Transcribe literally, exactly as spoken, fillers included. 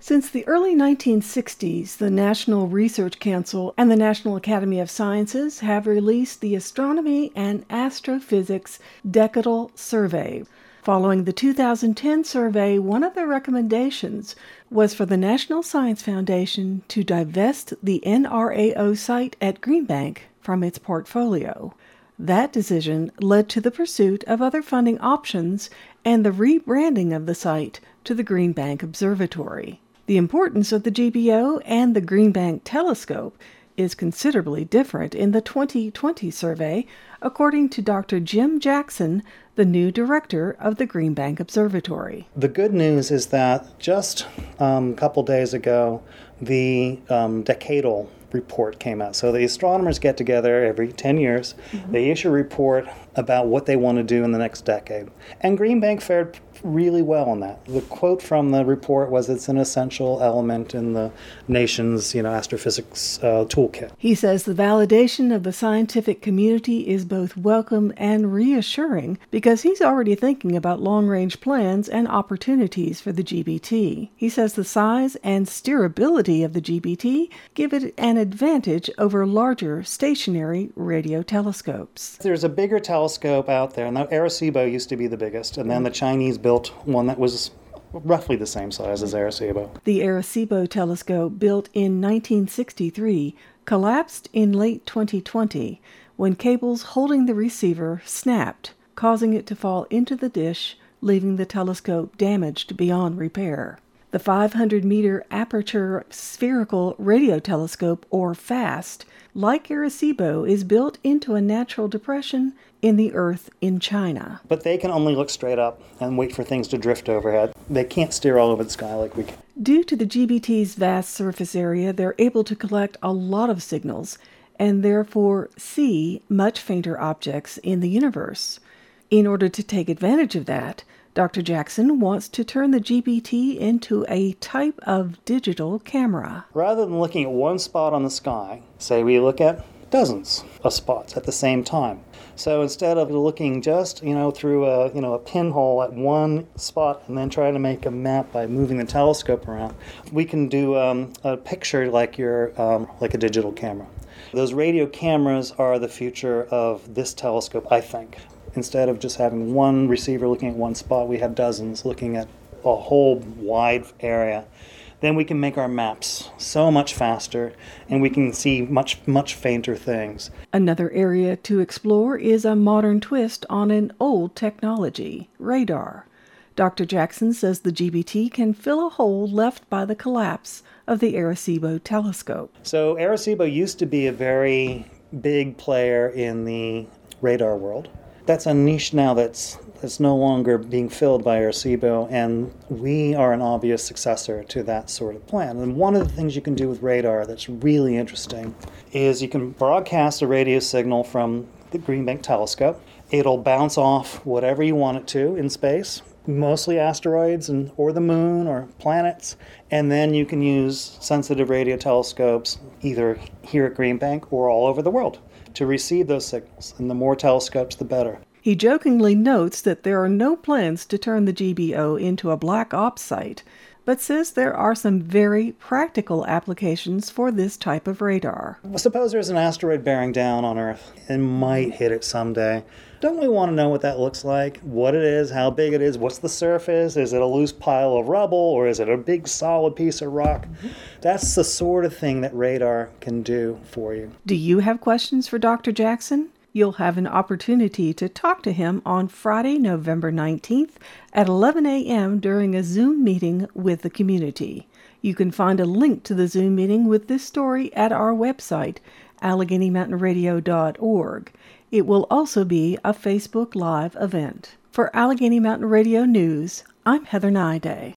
Since the early nineteen sixties, the National Research Council and the National Academy of Sciences have released the Astronomy and Astrophysics Decadal Survey. Following the two thousand ten survey, one of the recommendations was for the National Science Foundation to divest the N R A O site at Greenbank from its portfolio. That decision led to the pursuit of other funding options and the rebranding of the site to the Greenbank Observatory. The importance of the G B O and the Greenbank telescope is considerably different in the twenty twenty survey, according to Doctor Jim Jackson, the new director of the Greenbank Observatory. The good news is that just um, a couple days ago, the um, decadal report came out. So the astronomers get together every ten years. Mm-hmm. They issue a report about what they want to do in the next decade. And Greenbank fared really well on that. The quote from the report was it's an essential element in the nation's, you know, astrophysics uh, toolkit. He says the validation of the scientific community is both welcome and reassuring because he's already thinking about long-range plans and opportunities for the G B T. He says the size and steerability of the G B T give it an advantage over larger stationary radio telescopes. There's a bigger telescope out there. Now, Arecibo used to be the biggest, and then the Chinese built one that was roughly the same size as Arecibo. The Arecibo telescope, built in nineteen sixty-three, collapsed in late twenty twenty when cables holding the receiver snapped, causing it to fall into the dish, leaving the telescope damaged beyond repair. The five hundred meter Aperture Spherical Radio Telescope, or FAST, like Arecibo, is built into a natural depression in the Earth in China. But they can only look straight up and wait for things to drift overhead. They can't steer all over the sky like we can. Due to the G B T's vast surface area, they're able to collect a lot of signals and therefore see much fainter objects in the universe. In order to take advantage of that, Doctor Jackson wants to turn the G B T into a type of digital camera. Rather than looking at one spot on the sky, say we look at dozens of spots at the same time. So instead of looking just, you know, through a, you know, a pinhole at one spot and then trying to make a map by moving the telescope around, we can do um, a picture like your, um, like a digital camera. Those radio cameras are the future of this telescope, I think. Instead of just having one receiver looking at one spot, we have dozens looking at a whole wide area. Then we can make our maps so much faster, and we can see much, much fainter things. Another area to explore is a modern twist on an old technology, radar. Doctor Jackson says the G B T can fill a hole left by the collapse of the Arecibo telescope. So Arecibo used to be a very big player in the radar world. That's a niche now that's that's no longer being filled by Arecibo, and we are an obvious successor to that sort of plan. And one of the things you can do with radar that's really interesting is you can broadcast a radio signal from the Greenbank telescope. It'll bounce off whatever you want it to in space, mostly asteroids and or the moon or planets, and then you can use sensitive radio telescopes either here at Greenbank or all over the world to receive those signals, and the more telescopes, the better. He jokingly notes that there are no plans to turn the G B O into a black ops site, but says there are some very practical applications for this type of radar. Suppose there's an asteroid bearing down on Earth and might hit it someday. Don't we want to know what that looks like? What it is, how big it is, what's the surface? Is it a loose pile of rubble, or is it a big solid piece of rock? Mm-hmm. That's the sort of thing that radar can do for you. Do you have questions for Doctor Jackson? You'll have an opportunity to talk to him on Friday, November nineteenth at eleven a.m. during a Zoom meeting with the community. You can find a link to the Zoom meeting with this story at our website, Allegheny Mountain Radio dot org. It will also be a Facebook Live event. For Allegheny Mountain Radio News, I'm Heather Naiday.